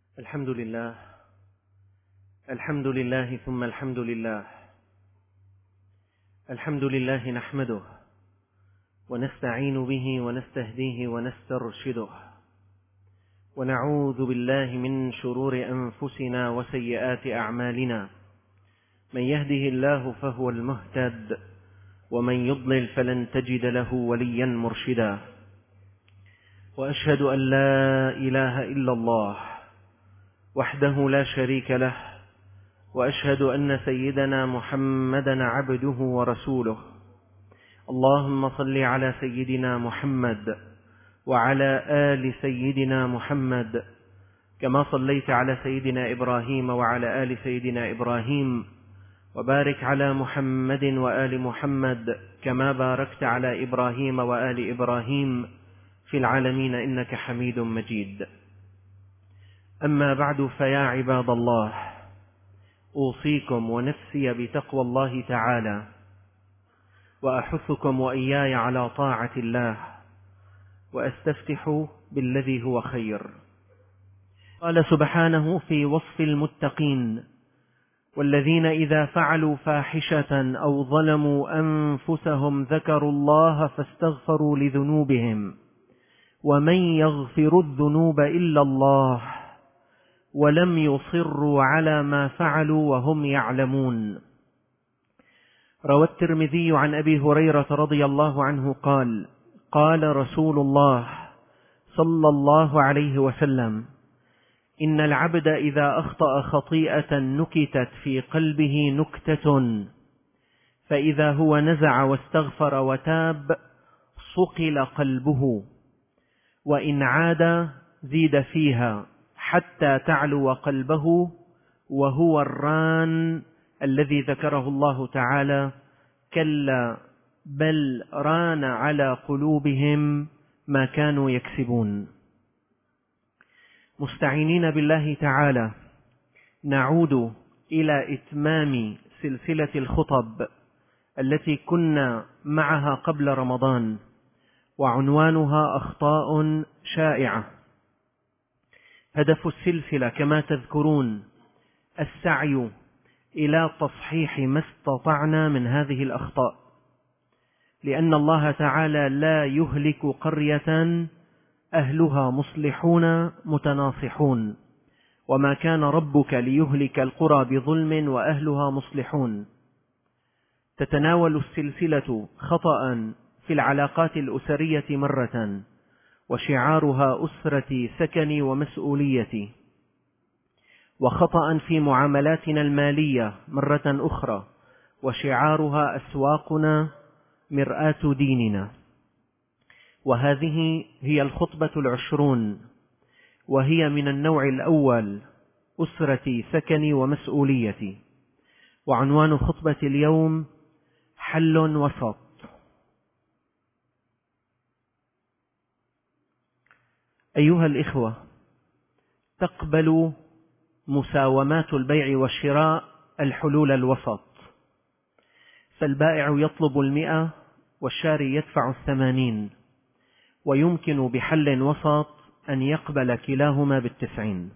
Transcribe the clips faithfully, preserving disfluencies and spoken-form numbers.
الحمد لله الحمد لله ثم الحمد لله الحمد لله نحمده ونستعين به ونستهديه ونسترشده ونعوذ بالله من شرور أنفسنا وسيئات أعمالنا. من يهده الله فهو المهتد ومن يضلل فلن تجد له وليا مرشدا. وأشهد أن لا إله إلا الله وحده لا شريك له، وأشهد أن سيدنا محمدا عبده ورسوله. اللهم صل على سيدنا محمد وعلى آل سيدنا محمد كما صليت على سيدنا إبراهيم وعلى آل سيدنا إبراهيم، وبارك على محمد وآل محمد كما باركت على إبراهيم وآل إبراهيم في العالمين إنك حميد مجيد. أما بعد، فيا عباد الله، أوصيكم ونفسي بتقوى الله تعالى، وأحثكم وإياي على طاعة الله، وأستفتح بالذي هو خير. قال سبحانه في وصف المتقين: والذين إذا فعلوا فاحشة أو ظلموا أنفسهم ذكروا الله فاستغفروا لذنوبهم ومن يغفر الذنوب إلا الله ولم يصروا على ما فعلوا وهم يعلمون. روى الترمذي عن أبي هريرة رضي الله عنه قال: قال رسول الله صلى الله عليه وسلم: إن العبد إذا أخطأ خطيئة نكتت في قلبه نكتة، فإذا هو نزع واستغفر وتاب صقل قلبه، وإن عاد زيد فيها حتى تعلو قلبه، وهو الران الذي ذكره الله تعالى: كلا بل ران على قلوبهم ما كانوا يكسبون. مستعينين بالله تعالى نعود إلى إتمام سلسلة الخطب التي كنا معها قبل رمضان، وعنوانها أخطاء شائعة. هدف السلسلة كما تذكرون السعي إلى تصحيح ما استطعنا من هذه الأخطاء، لأن الله تعالى لا يهلك قرية أهلها مصلحون متناصحون، وما كان ربك ليهلك القرى بظلم وأهلها مصلحون. تتناول السلسلة خطأ في العلاقات الأسرية مرة، وشعارها أسرتي سكني ومسؤوليتي، وخطأ في معاملاتنا المالية مرة أخرى، وشعارها أسواقنا مرآة ديننا. وهذه هي الخطبة العشرون، وهي من النوع الأول: أسرتي سكني ومسؤوليتي. وعنوان خطبة اليوم: حل وسط. أيها الإخوة، تقبل مساومات البيع والشراء الحلول الوسط، فالبائع يطلب المئة والشاري يدفع الثمانين، ويمكن بحل وسط أن يقبل كلاهما بالتسعين.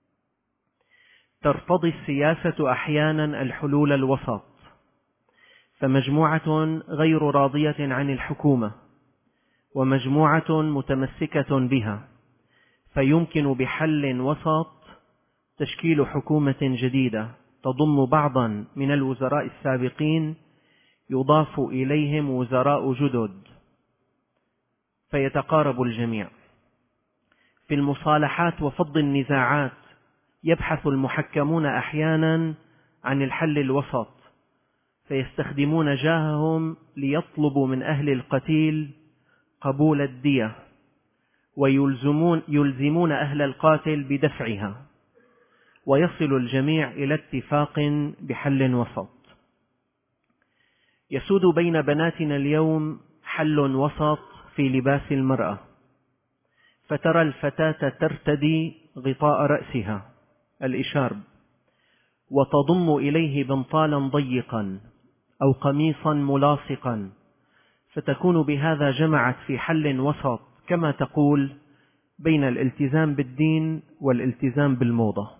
ترتضي السياسة أحيانا الحلول الوسط، فمجموعة غير راضية عن الحكومة ومجموعة متمسكة بها، فيمكن بحل وسط تشكيل حكومة جديدة تضم بعضا من الوزراء السابقين يضاف إليهم وزراء جدد، فيتقارب الجميع. في المصالحات وفض النزاعات يبحث المحكمون أحيانا عن الحل الوسط، فيستخدمون جاههم ليطلبوا من أهل القتيل قبول الدية، ويلزمون يلزمون أهل القاتل بدفعها، ويصل الجميع إلى اتفاق بحل وسط. يسود بين بناتنا اليوم حل وسط في لباس المرأة، فترى الفتاة ترتدي غطاء رأسها الإشارب، وتضم إليه بنطالا ضيقا أو قميصا ملاصقا، فتكون بهذا جمعت في حل وسط، كما تقول: بين الالتزام بالدين والالتزام بالموضة.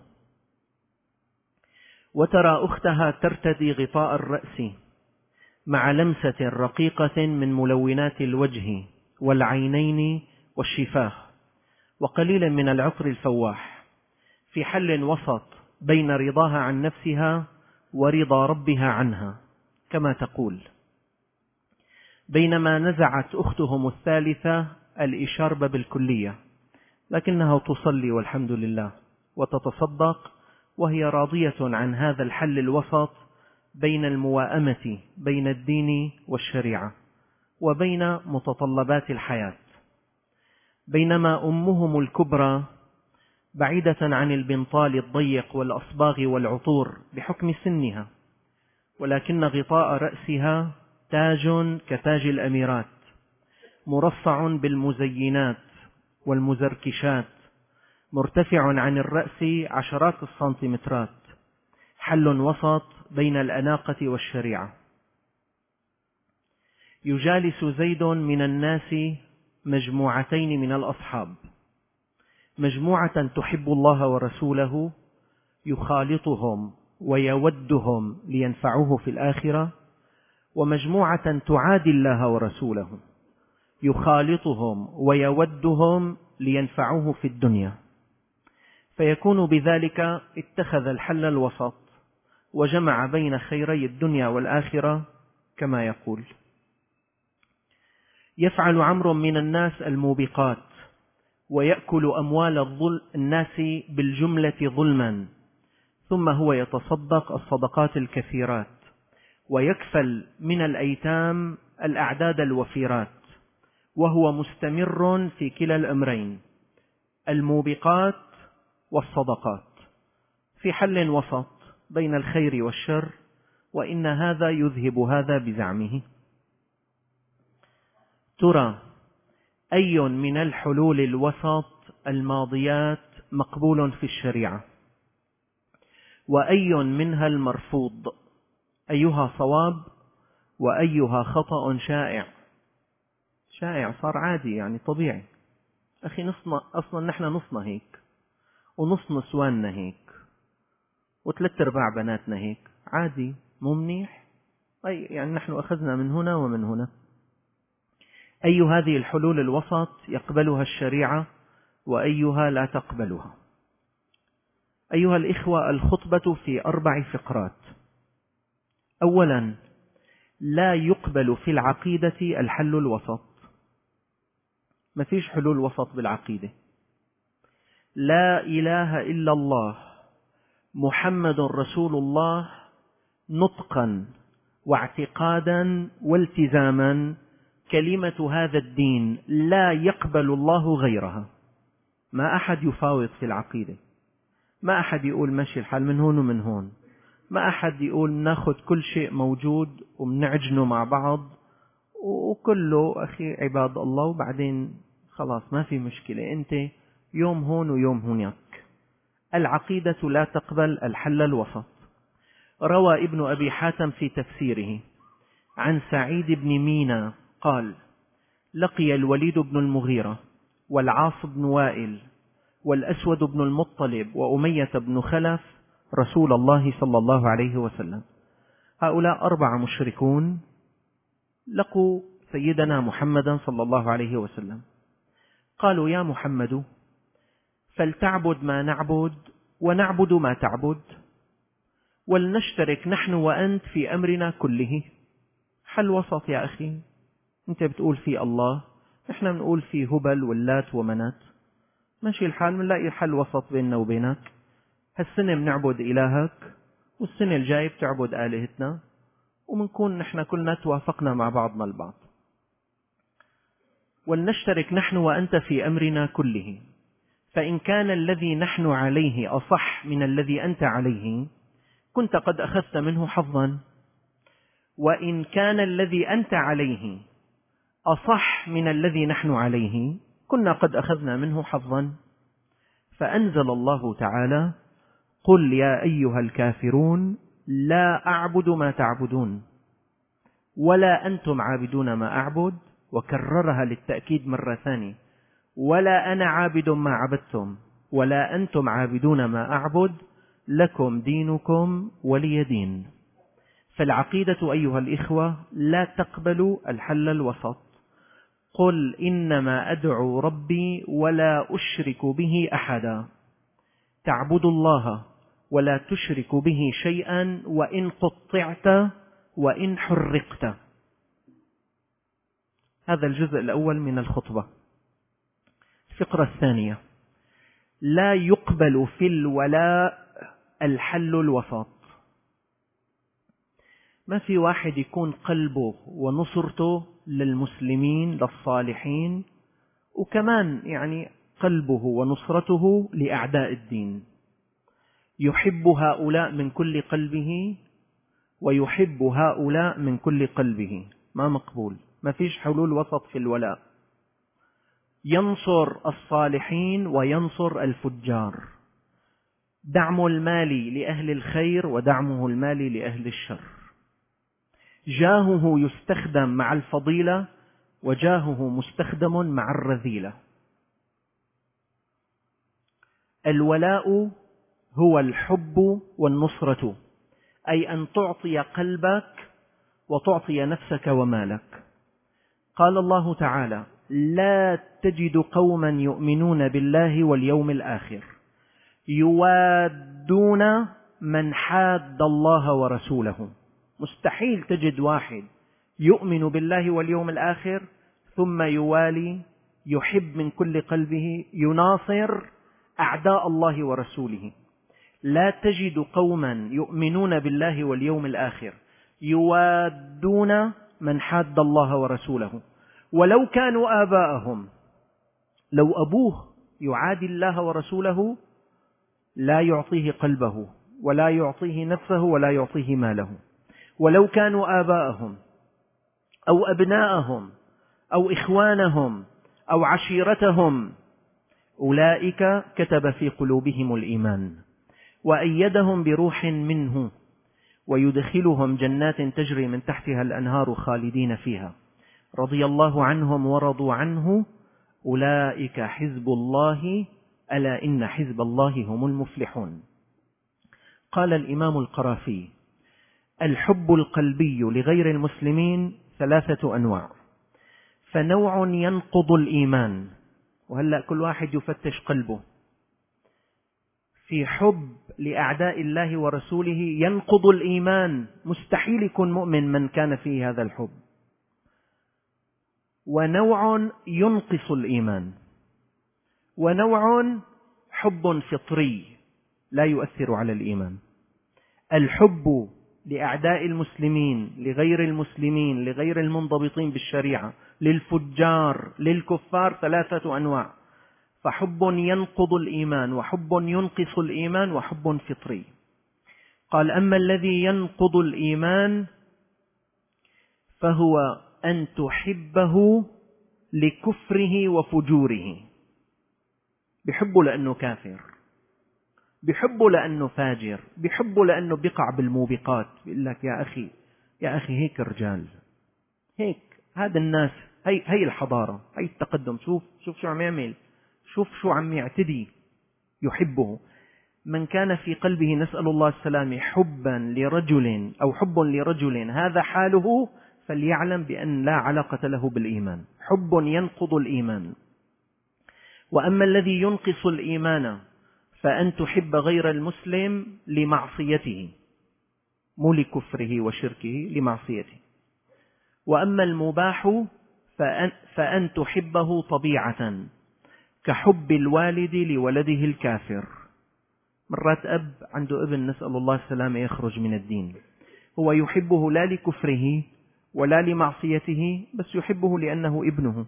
وترى أختها ترتدي غطاء الرأس مع لمسة رقيقة من ملونات الوجه والعينين والشفاه وقليلا من العطر الفواح، في حل وسط بين رضاها عن نفسها ورضا ربها عنها، كما تقول. بينما نزعت أختهم الثالثة الإشارب بالكلية، لكنها تصلي والحمد لله وتتصدق، وهي راضية عن هذا الحل الوسط بين المواءمة بين الدين والشريعة وبين متطلبات الحياة. بينما أمهم الكبرى بعيدة عن البنطال الضيق والأصباغ والعطور بحكم سنها، ولكن غطاء رأسها تاج كتاج الأميرات، مرصع بالمزينات والمزركشات، مرتفع عن الرأس عشرات السنتيمترات، حل وسط بين الأناقة والشريعة. يجالس زيد من الناس مجموعتين من الأصحاب، مجموعة تحب الله ورسوله يخالطهم ويودهم لينفعوه في الآخرة، ومجموعة تعادي الله ورسوله يخالطهم ويودهم لينفعوه في الدنيا، فيكون بذلك اتخذ الحل الوسط وجمع بين خيري الدنيا والآخرة كما يقول. يفعل عمرو من الناس الموبقات ويأكل أموال الناس بالجملة ظلما، ثم هو يتصدق الصدقات الكثيرات ويكفل من الأيتام الأعداد الوفيرات، وهو مستمر في كلا الأمرين، الموبقات والصدقات، في حل وسط بين الخير والشر، وإن هذا يذهب هذا بزعمه. ترى أي من الحلول الوسط الماضيات مقبول في الشريعة، وأي منها المرفوض، أيها صواب وأيها خطأ شائع؟ شائع صار عادي، يعني طبيعي. أخي نصنا أصلا نحن نصنا هيك، ونص نسواننا هيك، وثلاث أرباع بناتنا هيك، عادي مو منيح؟ أي يعني نحن أخذنا من هنا ومن هنا. أي هذه الحلول الوسط يقبلها الشريعة وأيها لا تقبلها؟ أيها الإخوة، الخطبة في أربع فقرات. أولا، لا يقبل في العقيدة الحل الوسط، ما فيش حلول وسط بالعقيدة. لا إله إلا الله محمد رسول الله نطقا واعتقادا والتزاما، كلمة هذا الدين لا يقبل الله غيرها. ما أحد يفاوض في العقيدة، ما أحد يقول ماشي الحال من هون ومن هون، ما أحد يقول ناخذ كل شيء موجود ومنعجنه مع بعض وكله أخي عباد الله، وبعدين خلاص ما في مشكلة، أنت يوم هون ويوم هناك. العقيدة لا تقبل الحل الوسط. روى ابن أبي حاتم في تفسيره عن سعيد بن مينا قال: لقي الوليد بن المغيرة والعاص بن وائل والأسود بن المطلب وأمية بن خلف رسول الله صلى الله عليه وسلم. هؤلاء أربعة مشركون لقوا سيدنا محمدا صلى الله عليه وسلم، قالوا: يا محمد، فلتعبد ما نعبد ونعبد ما تعبد، ولنشترك نحن وأنت في أمرنا كله. حل وسط يا أخي، أنت بتقول في الله، نحن بنقول في هبل واللات ومنات، ماشي الحال، بنلاقي حل وسط بيننا وبينك. هالسنة بنعبد إلهك والسنة الجاية بتعبد آلهتنا، ومنكون نحن كلنا توافقنا مع بعضنا البعض. ولنشترك نحن وأنت في أمرنا كله، فإن كان الذي نحن عليه أصح من الذي أنت عليه كنت قد أخذت منه حظا، وإن كان الذي أنت عليه أصح من الذي نحن عليه كنا قد أخذنا منه حظا. فأنزل الله تعالى: قل يا أيها الكافرون لا أعبد ما تعبدون ولا أنتم عابدون ما أعبد، وكررها للتأكيد مرة ثانية: ولا أنا عابد ما عبدتم ولا أنتم عابدون ما أعبد لكم دينكم ولي دين. فالعقيدة أيها الإخوة لا تقبل الحل الوسط. قل إنما أدعو ربي ولا أشرك به أحدا. تعبد الله ولا تشرك به شيئا وإن قطعت وإن حرقت. هذا الجزء الأول من الخطبة. الفقرة الثانية: لا يقبل في الولاء الحل الوسط. ما في واحد يكون قلبه ونصرته للمسلمين للصالحين، وكمان يعني قلبه ونصرته لأعداء الدين، يحب هؤلاء من كل قلبه ويحب هؤلاء من كل قلبه. ما مقبول، ما فيش حلول وسط في الولاء. ينصر الصالحين وينصر الفجار. دعم المال لأهل الخير ودعمه المال لأهل الشر. جاهه يستخدم مع الفضيلة وجاهه مستخدم مع الرذيلة. الولاء هو الحب والنصرة، أي أن تعطي قلبك وتعطي نفسك ومالك. قال الله تعالى: لا تجد قوما يؤمنون بالله واليوم الآخر يوادون من حاد الله ورسوله. مستحيل تجد واحد يؤمن بالله واليوم الآخر ثم يوالي، يحب من كل قلبه، يناصر أعداء الله ورسوله. لا تجد قوما يؤمنون بالله واليوم الآخر يوادون من حاد الله ورسوله ولو كانوا آباءهم. لو أبوه يعادي الله ورسوله لا يعطيه قلبه ولا يعطيه نفسه ولا يعطيه ماله. ولو كانوا آباءهم أو أبناءهم أو إخوانهم أو عشيرتهم، أولئك كتب في قلوبهم الإيمان وأيدهم بروح منه ويدخلهم جنات تجري من تحتها الأنهار خالدين فيها رضي الله عنهم ورضوا عنه أولئك حزب الله ألا إن حزب الله هم المفلحون. قال الإمام القرافي: الحب القلبي لغير المسلمين ثلاثة أنواع، فنوع ينقض الإيمان. وهلأ كل واحد يفتش قلبه. في حب لأعداء الله ورسوله ينقض الإيمان، مستحيل يكون مؤمن من كان فيه هذا الحب. ونوع ينقص الإيمان، ونوع حب فطري لا يؤثر على الإيمان. الحب لأعداء المسلمين لغير المسلمين لغير المنضبطين بالشريعة للفجار للكفار ثلاثة أنواع، فحب ينقض الإيمان وحب ينقص الإيمان وحب فطري. قال: أما الذي ينقض الإيمان فهو أن تحبه لكفره وفجوره. بحبه لأنه كافر، بحبه لأنه فاجر، بحبه لأنه بيقع بالموبقات. بيقول لك: يا أخي يا أخي هيك رجال، هيك هذا الناس، هي هي الحضارة، هي التقدم، شوف شوف شو عم يعمل، شوف شو عم يعتدي. يحبه. من كان في قلبه، نسأل الله السلامة، حبا لرجل أو حب لرجل هذا حاله، فليعلم بأن لا علاقة له بالإيمان. حب ينقض الإيمان. وأما الذي ينقص الإيمان فأن تحب غير المسلم لمعصيته، مو لكفره وشركه، لمعصيته. وأما المباح فأن, فأن تحبه طبيعة كحب الوالد لولده الكافر. مرات أب عنده ابن، نسأل الله السلامة، يخرج من الدين، هو يحبه لا لكفره ولا لمعصيته، بس يحبه لأنه ابنه.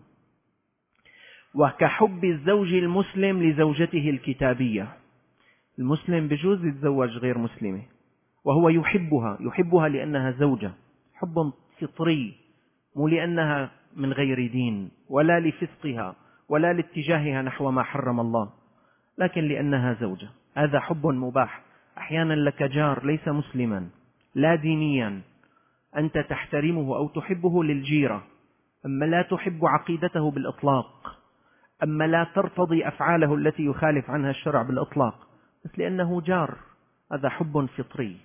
وكحب الزوج المسلم لزوجته الكتابية. المسلم بجوز يتزوج غير مسلمة وهو يحبها، يحبها لأنها زوجة، حب فطري، مو لأنها من غير دين ولا لفسقها ولا لاتجاهها نحو ما حرم الله، لكن لأنها زوجة. هذا حب مباح. أحيانا لك جار ليس مسلما لا دينيا، أنت تحترمه أو تحبه للجيرة، أما لا تحب عقيدته بالإطلاق، أما لا ترتضي أفعاله التي يخالف عنها الشرع بالإطلاق، بس لأنه جار، هذا حب فطري.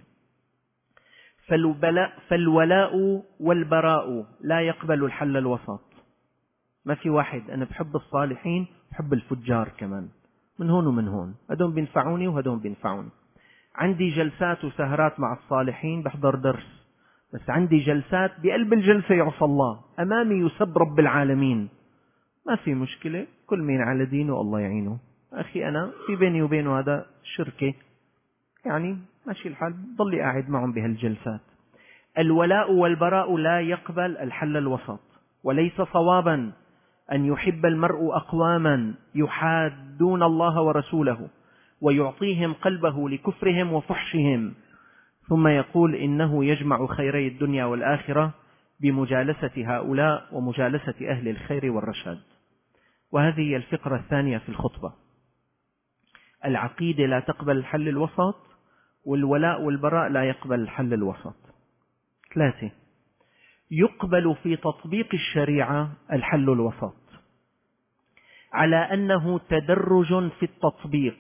فالولاء والبراء لا يقبل الحل الوسط. ما في واحد أنا بحب الصالحين بحب الفجار كمان، من هون ومن هون، هدول بينفعوني وهدول بينفعوني. عندي جلسات وسهرات مع الصالحين بحضر درس، بس عندي جلسات بقلب الجلسة يعصى الله، أمامي يسب رب العالمين. ما في مشكلة، كل مين على دينه الله يعينه. أخي أنا في بيني وبينه هذا شركة، يعني ماشي الحال، ضلي قاعد معهم بهالجلسات. الولاء والبراء لا يقبل الحل الوسط، وليس صوابا أن يحب المرء أقواما يحادون الله ورسوله ويعطيهم قلبه لكفرهم وفحشهم، ثم يقول إنه يجمع خيري الدنيا والآخرة بمجالسة هؤلاء ومجالسة أهل الخير والرشاد. وهذه هي الفقرة الثانية في الخطبة. العقيدة لا تقبل الحل الوسط، والولاء والبراء لا يقبل الحل الوسط. ثلاثة، يقبل في تطبيق الشريعة الحل الوسط على أنه تدرج في التطبيق،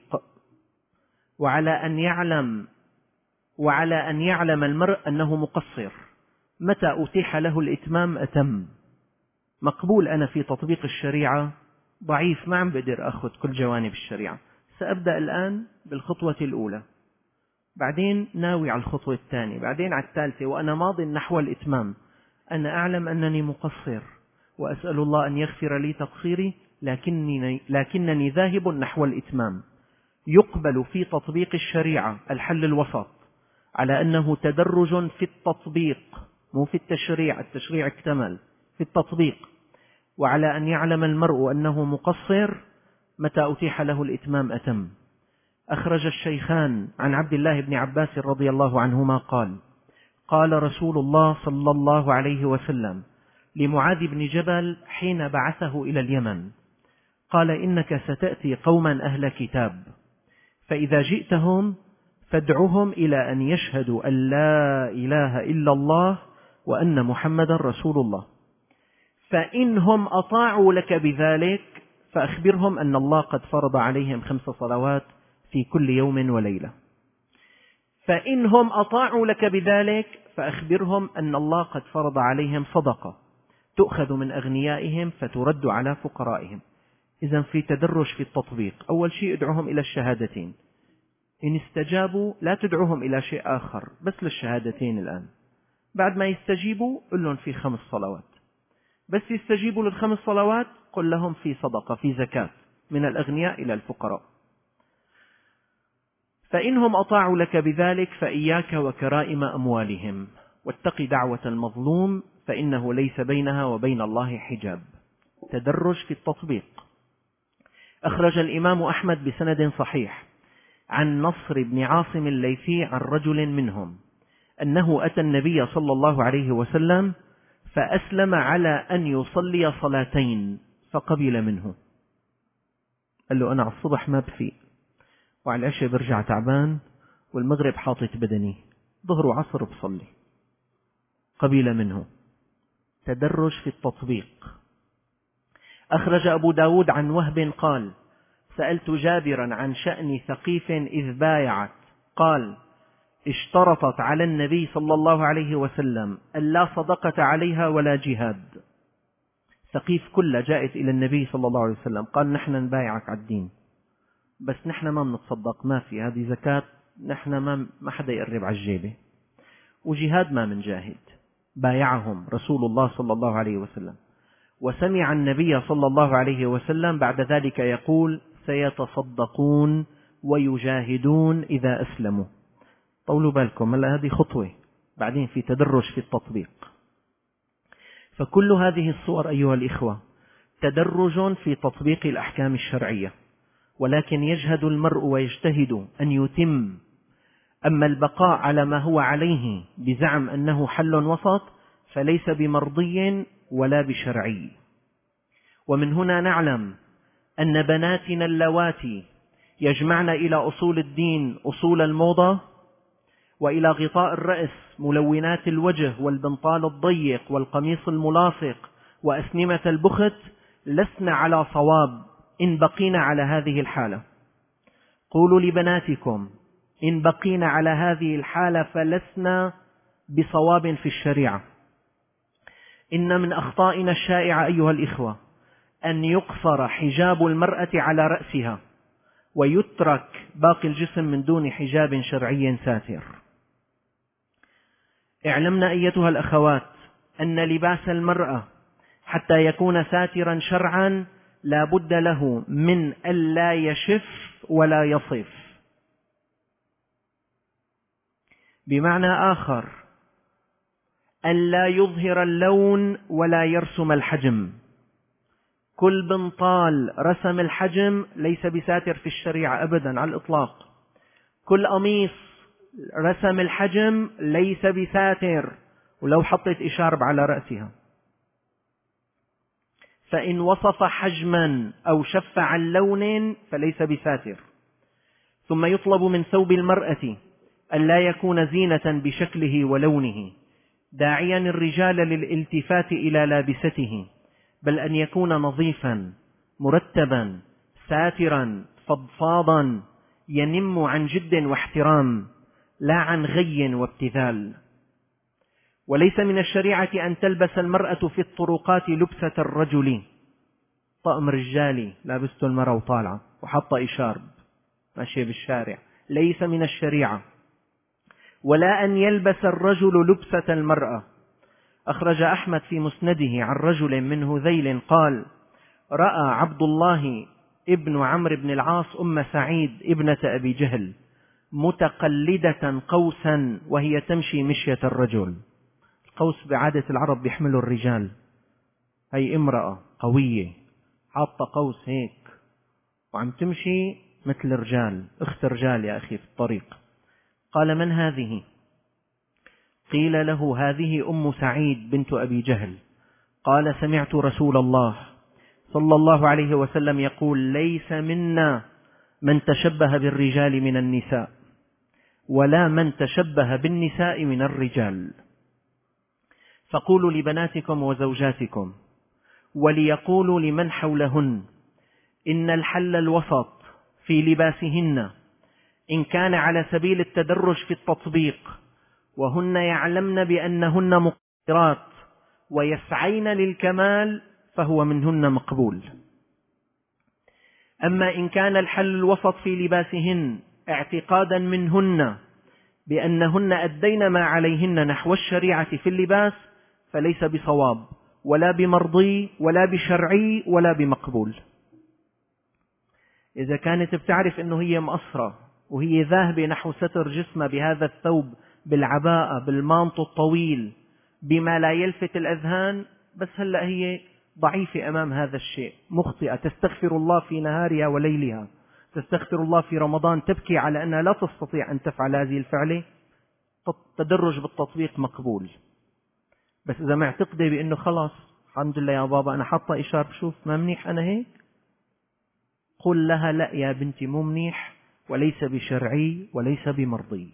وعلى أن يعلم وعلى أن يعلم المرء أنه مقصر، متى أتيح له الإتمام أتم. مقبول أنا في تطبيق الشريعة ضعيف، ما عم بقدر أخذ كل جوانب الشريعة، سأبدأ الآن بالخطوة الأولى، بعدين ناوي على الخطوة الثانية، بعدين على الثالثة، وأنا ماض نحو الإتمام. أنا أعلم أنني مقصر وأسأل الله أن يغفر لي تقصيري، لكنني, لكنني ذاهب نحو الإتمام. يقبل في تطبيق الشريعة الحل الوسط على أنه تدرج في التطبيق، مو في التشريع، التشريع اكتمل، في التطبيق، وعلى أن يعلم المرء أنه مقصر، متى أتيح له الإتمام أتم. أخرج الشيخان عن عبد الله بن عباس رضي الله عنهما قال: قال رسول الله صلى الله عليه وسلم لمعاذ بن جبل حين بعثه إلى اليمن، قال: إنك ستأتي قوما أهل كتاب، فإذا جئتهم فادعهم إلى أن يشهدوا أن لا إله إلا الله وأن محمدا رسول الله، فإنهم أطاعوا لك بذلك فأخبرهم أن الله قد فرض عليهم خمس صلوات في كل يوم وليلة. فإنهم أطاعوا لك بذلك فأخبرهم أن الله قد فرض عليهم صدقة تؤخذ من أغنيائهم فترد على فقرائهم. إذن في تدرج في التطبيق. أول شيء ادعوهم إلى الشهادتين، إن استجابوا لا تدعوهم إلى شيء آخر، بس للشهادتين الآن. بعد ما يستجيبوا قل لهم في خمس صلوات، بس يستجيبوا للخمس صلوات قل لهم في صدقة، في زكاة من الأغنياء إلى الفقراء. فإنهم أطاعوا لك بذلك فإياك وكرائم أموالهم، واتق دعوة المظلوم فإنه ليس بينها وبين الله حجاب. تدرج في التطبيق. أخرج الإمام أحمد بسند صحيح عن نصر بن عاصم الليثي عن رجل منهم أنه أتى النبي صلى الله عليه وسلم فأسلم على أن يصلي صلاتين فقبل منه. قال له: أنا على الصبح ما بفيق، وعلى العشاء برجع تعبان، والمغرب حاطط بدني، ظهر وعصر بصلي. قبل منه. تدرج في التطبيق. أخرج أبو داود عن وهب قال: سألت جابرا عن شأن ثقيف إذ بايعت، قال: اشترطت على النبي صلى الله عليه وسلم ألا صدقة عليها ولا جهاد. ثقيف كلها جاءت إلى النبي صلى الله عليه وسلم، قال: نحن نبايعك على الدين، بس نحن ما بنتصدق، ما في هذه زكاة، نحن ما ما حدا يقرب على الجيبة، وجهاد ما من جاهد. بايعهم رسول الله صلى الله عليه وسلم، وسمع النبي صلى الله عليه وسلم بعد ذلك يقول: سيتصدقون ويجاهدون إذا أسلموا. طولوا بالكم، هلا هذه خطوة، بعدين في تدرج في التطبيق. فكل هذه الصور أيها الإخوة تدرج في تطبيق الأحكام الشرعية، ولكن يجهد المرء ويجتهد أن يتم. أما البقاء على ما هو عليه بزعم أنه حل وسط فليس بمرضي ولا بشرعي. ومن هنا نعلم أن بناتنا اللواتي يجمعن إلى أصول الدين أصول الموضة، وإلى غطاء الرأس ملونات الوجه والبنطال الضيق والقميص الملاصق وأسنمة البخت، لسن على صواب إن بقينا على هذه الحالة، قولوا لبناتكم إن بقينا على هذه الحالة فلسنا بصواب في الشريعة. إن من أخطائنا الشائعة أيها الإخوة أن يقصر حجاب المرأة على رأسها ويترك باقي الجسم من دون حجاب شرعي ساتر. اعلمنا أيتها الأخوات أن لباس المرأة حتى يكون ساترا شرعا لا بد له من ألا يشف ولا يصف. بمعنى آخر ألا يظهر اللون ولا يرسم الحجم. كل بنطال رسم الحجم ليس بساتر في الشريعة أبدا على الإطلاق. كل قميص رسم الحجم ليس بساتر ولو حطت إشارب على رأسها. فإن وصف حجما أو شف عن لون فليس بساتر. ثم يطلب من ثوب المرأة ألا يكون زينة بشكله ولونه داعيا الرجال للالتفات إلى لابسته، بل أن يكون نظيفا مرتبا ساترا فضفاضا ينم عن جد واحترام لا عن غي وابتذال. وليس من الشريعة أن تلبس المرأة في الطرقات لبسة الرجل، طقم رجالي لابسته المرأة وطالعة وحط إشارب ماشية بالشارع، ليس من الشريعة. ولا أن يلبس الرجل لبسة المرأة. أخرج أحمد في مسنده عن رجل من هذيل قال: رأى عبد الله ابن عمرو بن العاص أم سعيد ابنة أبي جهل متقلدة قوسا وهي تمشي مشية الرجل. القوس بعادة العرب بيحمله الرجال. هي امرأة قوية حاطة قوس هيك وعم تمشي مثل الرجال، اخت رجال يا أخي في الطريق. قال: من هذه؟ قيل له: هذه أم سعيد بنت أبي جهل. قال: سمعت رسول الله صلى الله عليه وسلم يقول: ليس منا من تشبه بالرجال من النساء ولا من تشبه بالنساء من الرجال. فقولوا لبناتكم وزوجاتكم وليقولوا لمن حولهن إن الحل الوسط في لباسهن إن كان على سبيل التدرج في التطبيق وهن يعلمن بأنهن مقصرات ويسعين للكمال فهو منهن مقبول. أما إن كان الحل الوسط في لباسهن اعتقادا منهن بأنهن أدين ما عليهن نحو الشريعة في اللباس فليس بصواب ولا بمرضي ولا بشرعي ولا بمقبول. إذا كانت بتعرف أنه هي مقصرة وهي ذاهبة نحو ستر جسمها بهذا الثوب بالعباءة بالمانط الطويل بما لا يلفت الأذهان، بس هلأ هي ضعيفة أمام هذا الشيء، مخطئة، تستغفر الله في نهارها وليلها، تستغفر الله في رمضان، تبكي على أنها لا تستطيع أن تفعل هذه الفعلة. التدرج بالتطبيق مقبول. بس إذا معتقدة بأنه خلاص الحمد لله يا بابا أنا حاطة إشارة شوف ما منيح أنا هيك، قل لها: لا يا بنتي مو منيح وليس بشرعي وليس بمرضي.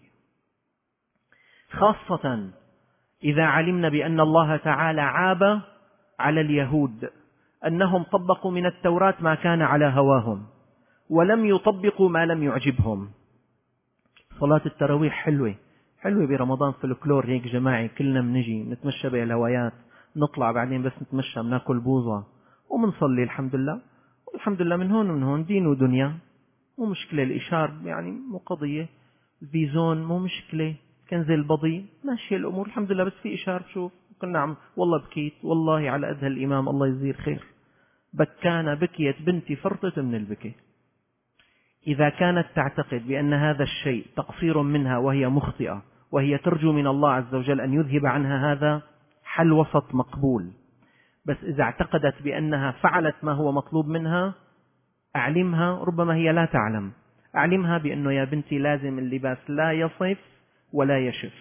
خاصة إذا علمنا بأن الله تعالى عاب على اليهود أنهم طبقوا من التوراة ما كان على هواهم ولم يطبقوا ما لم يعجبهم. صلاة التراويح حلوة حلوة برمضان، فلكلور هيك جماعي، كلنا منجي نتمشى بالهوايات، نطلع بعدين بس نتمشى بناكل بوظة ومنصلي الحمد لله، والحمد لله من هون ومن هون دين ودنيا، مو مشكلة. الإشار يعني مو قضية، الفيزون مو مشكلة، كنز البضي ماشي الأمور الحمد لله، بس في إشار شوف كنا عم والله بكيت والله على أذى الإمام الله يجزيه خير، بكانا بكيت بنتي فرطت من البكي. إذا كانت تعتقد بأن هذا الشيء تقصير منها وهي مخطئة وهي ترجو من الله عز وجل أن يذهب عنها، هذا حل وسط مقبول. بس إذا اعتقدت بأنها فعلت ما هو مطلوب منها أعلمها، ربما هي لا تعلم، أعلمها بأنه يا بنتي لازم اللباس لا يصف ولا يشف.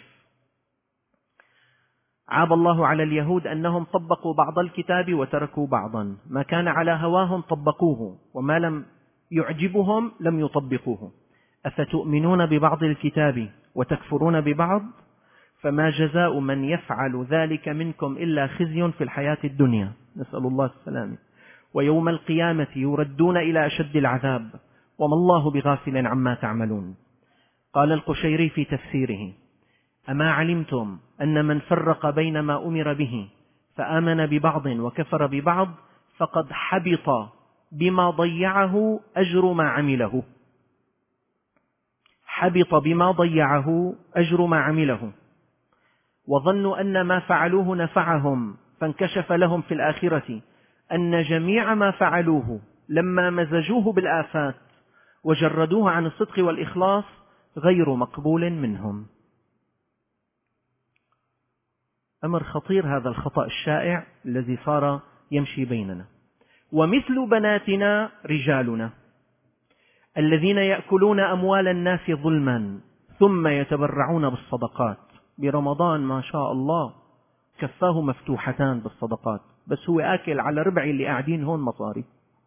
عاب الله على اليهود أنهم طبقوا بعض الكتاب وتركوا بعضا، ما كان على هواهم طبقوه وما لم يعجبهم لم يطبقوه. أفتؤمنون ببعض الكتاب وتكفرون ببعض فما جزاء من يفعل ذلك منكم إلا خزي في الحياة الدنيا، نسأل الله السلامة، ويوم القيامة يردون إلى أشد العذاب وما الله بغافل عما تعملون. قال القشيري في تفسيره: أما علمتم أن من فرق بين ما أمر به فآمن ببعض وكفر ببعض فقد حبط بما ضيعه أجر ما عمله. حبط بما ضيعه أجر ما عمله، وظنوا أن ما فعلوه نفعهم، فانكشف لهم في الآخرة أن جميع ما فعلوه لما مزجوه بالآفات وجردوه عن الصدق والإخلاص غير مقبول منهم. أمر خطير هذا الخطأ الشائع الذي صار يمشي بيننا. ومثل بناتنا رجالنا الذين يأكلون أموال الناس ظلما ثم يتبرعون بالصدقات. برمضان ما شاء الله كفاه مفتوحتان بالصدقات، بس هو آكل على ربعي اللي قاعدين هون مصاري،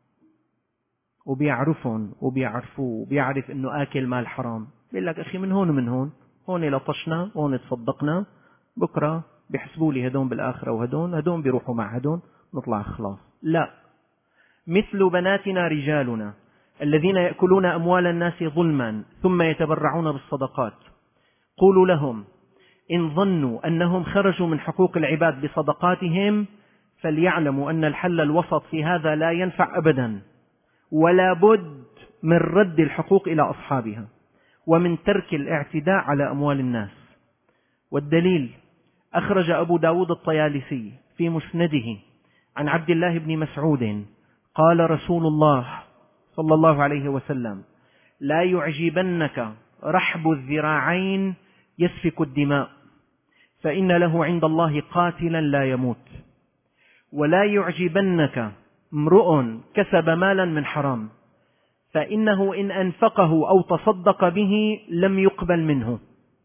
وبيعرفهم وبيعرفوه وبيعرف أنه آكل مال حرام. بيقول لك أخي من هون ومن هون، هون لطشنا هون تصدقنا، بكرة بيحسبوا لي هدون بالآخرة وهدون هدون بيروحوا مع هدون نطلع خلاص. لا، مثل بناتنا رجالنا الذين يأكلون أموال الناس ظلما ثم يتبرعون بالصدقات. قولوا لهم إن ظنوا أنهم خرجوا من حقوق العباد بصدقاتهم فليعلموا أن الحل الوسط في هذا لا ينفع أبدا، ولا بد من رد الحقوق إلى أصحابها ومن ترك الاعتداء على أموال الناس. والدليل أخرج أبو داود الطيالسي في مسنده عن عبد الله بن مسعود قال رسول الله صلى الله عليه وسلم: لا يعجبنك رحب الذراعين يسفك الدماء، فإن له عند الله قاتلا لا يموت. ولا يعجبنك امرؤ كسب مالا من حرام، فإنه إن أنفقه أو تصدق به لم يقبل منه،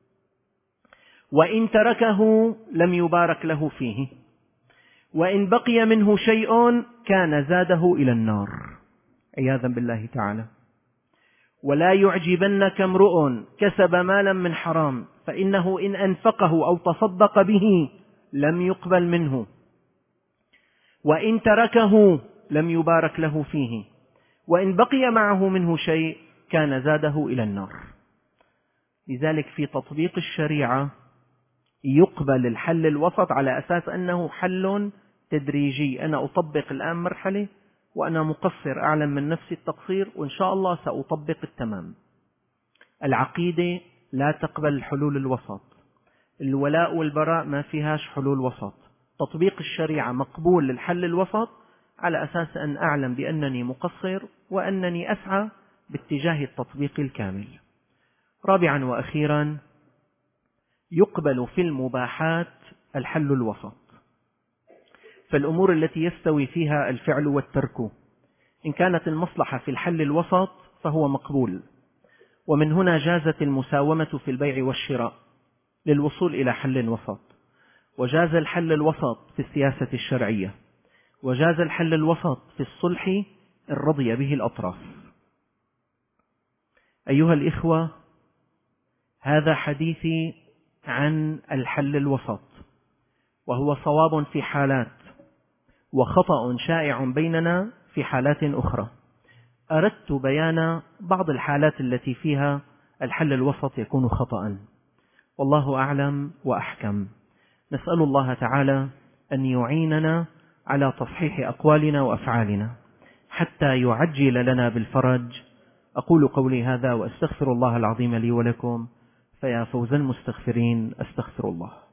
وإن تركه لم يبارك له فيه، وإن بقي منه شيء كان زاده إلى النار، عياذا بالله تعالى. ولا يعجبنك امرؤ كسب مالا من حرام، فإنه إن أنفقه أو تصدق به لم يقبل منه، وإن تركه لم يبارك له فيه، وإن بقي معه منه شيء كان زاده إلى النار. لذلك في تطبيق الشريعة يقبل الحل الوسط على أساس أنه حل تدريجي. أنا أطبق الآن مرحلة وأنا مقصر، أعلم من نفسي التقصير، وإن شاء الله سأطبق التمام. العقيدة لا تقبل الحلول الوسط، الولاء والبراء ما فيهاش حلول وسط. تطبيق الشريعة مقبول للحل الوسط على أساس أن أعلم بأنني مقصر وأنني أسعى باتجاه التطبيق الكامل. رابعا وأخيرا، يقبل في المباحات الحل الوسط، فالأمور التي يستوي فيها الفعل والترك إن كانت المصلحة في الحل الوسط فهو مقبول. ومن هنا جازت المساومة في البيع والشراء للوصول إلى حل وسط، وجاز الحل الوسط في السياسة الشرعية، وجاز الحل الوسط في الصلح إن رضي به الأطراف. أيها الإخوة، هذا حديثي عن الحل الوسط، وهو صواب في حالات وخطأ شائع بيننا في حالات أخرى. أردت بيان بعض الحالات التي فيها الحل الوسط يكون خطأ، والله أعلم وأحكم. نسأل الله تعالى أن يعيننا على تصحيح أقوالنا وأفعالنا حتى يعجل لنا بالفرج. أقول قولي هذا وأستغفر الله العظيم لي ولكم، فيا فوز المستغفرين، أستغفر الله.